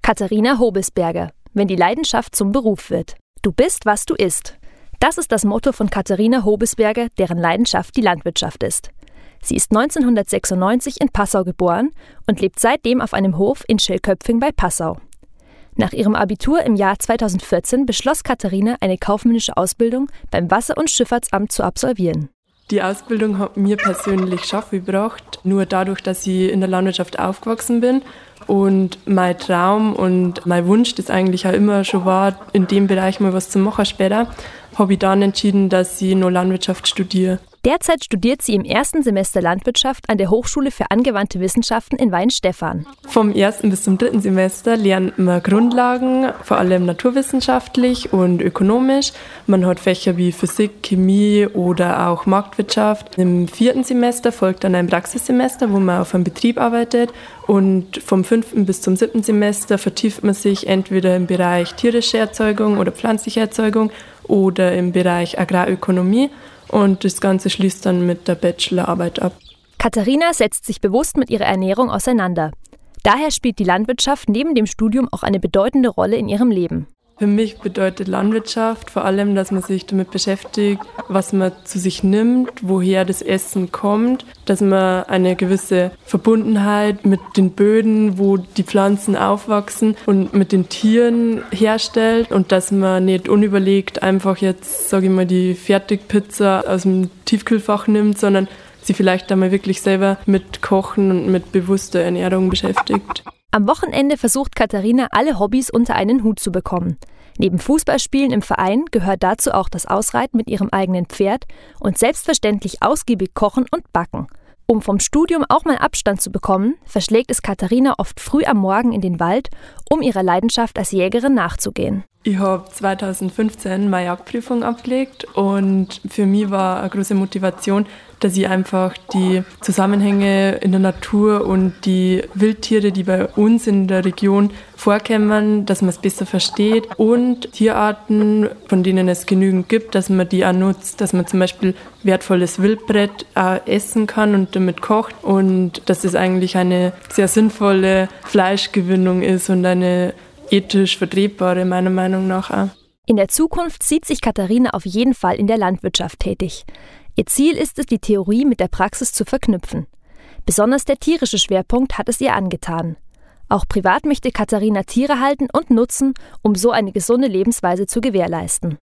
Katharina Hobelsberger, wenn die Leidenschaft zum Beruf wird. Du bist, was du isst. Das ist das Motto von Katharina Hobelsberger, deren Leidenschaft die Landwirtschaft ist. Sie ist 1996 in Passau geboren und lebt seitdem auf einem Hof in Schellköpfing bei Passau. Nach ihrem Abitur im Jahr 2014 beschloss Katharina, eine kaufmännische Ausbildung beim Wasser- und Schifffahrtsamt zu absolvieren. Die Ausbildung hat mir persönlich schon viel gebracht, nur dadurch, dass ich in der Landwirtschaft aufgewachsen bin. Und mein Traum und mein Wunsch, das eigentlich auch immer schon war, in dem Bereich mal was zu machen später, habe ich dann entschieden, dass ich noch Landwirtschaft studiere. Derzeit studiert sie im ersten Semester Landwirtschaft an der Hochschule für angewandte Wissenschaften in Weihenstephan. Vom 1. bis zum 3. Semester lernt man Grundlagen, vor allem naturwissenschaftlich und ökonomisch. Man hat Fächer wie Physik, Chemie oder auch Marktwirtschaft. Im 4. Semester folgt dann ein Praxissemester, wo man auf einem Betrieb arbeitet. Und vom 5. bis zum 7. Semester vertieft man sich entweder im Bereich tierische Erzeugung oder pflanzliche Erzeugung oder im Bereich Agrarökonomie. Und das Ganze schließt dann mit der Bachelorarbeit ab. Katharina setzt sich bewusst mit ihrer Ernährung auseinander. Daher spielt die Landwirtschaft neben dem Studium auch eine bedeutende Rolle in ihrem Leben. Für mich bedeutet Landwirtschaft vor allem, dass man sich damit beschäftigt, was man zu sich nimmt, woher das Essen kommt, dass man eine gewisse Verbundenheit mit den Böden, wo die Pflanzen aufwachsen und mit den Tieren herstellt und dass man nicht unüberlegt einfach jetzt, sage ich mal, die Fertigpizza aus dem Tiefkühlfach nimmt, sondern sie vielleicht einmal wirklich selber mit Kochen und mit bewusster Ernährung beschäftigt. Am Wochenende versucht Katharina, alle Hobbys unter einen Hut zu bekommen. Neben Fußballspielen im Verein gehört dazu auch das Ausreiten mit ihrem eigenen Pferd und selbstverständlich ausgiebig kochen und backen. Um vom Studium auch mal Abstand zu bekommen, verschlägt es Katharina oft früh am Morgen in den Wald, um ihrer Leidenschaft als Jägerin nachzugehen. Ich habe 2015 meine Jagdprüfung abgelegt und für mich war eine große Motivation, dass ich einfach die Zusammenhänge in der Natur und die Wildtiere, die bei uns in der Region vorkommen, dass man es besser versteht und Tierarten, von denen es genügend gibt, dass man die auch nutzt, dass man zum Beispiel wertvolles Wildbret auch essen kann und damit kocht und dass es eigentlich eine sehr sinnvolle Fleischgewinnung ist und eine ethisch vertretbare, meiner Meinung nach auch. In der Zukunft sieht sich Katharina auf jeden Fall in der Landwirtschaft tätig. Ihr Ziel ist es, die Theorie mit der Praxis zu verknüpfen. Besonders der tierische Schwerpunkt hat es ihr angetan. Auch privat möchte Katharina Tiere halten und nutzen, um so eine gesunde Lebensweise zu gewährleisten.